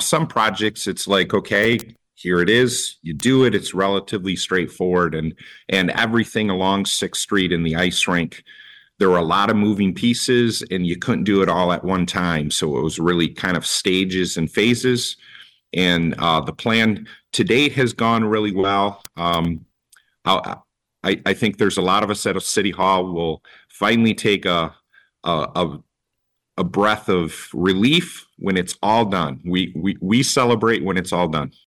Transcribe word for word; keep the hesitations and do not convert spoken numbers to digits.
some projects, it's like, okay, here it is. You do it. It's relatively straightforward. And and everything along Sixth Street in the ice rink, there were a lot of moving pieces, and you couldn't do it all at one time. So it was really kind of stages and phases. And uh, the plan to date has gone really well. Um, I, I think there's a lot of us at a City Hall will finally take a a, a a breath of relief when it's all done. We we we celebrate when it's all done.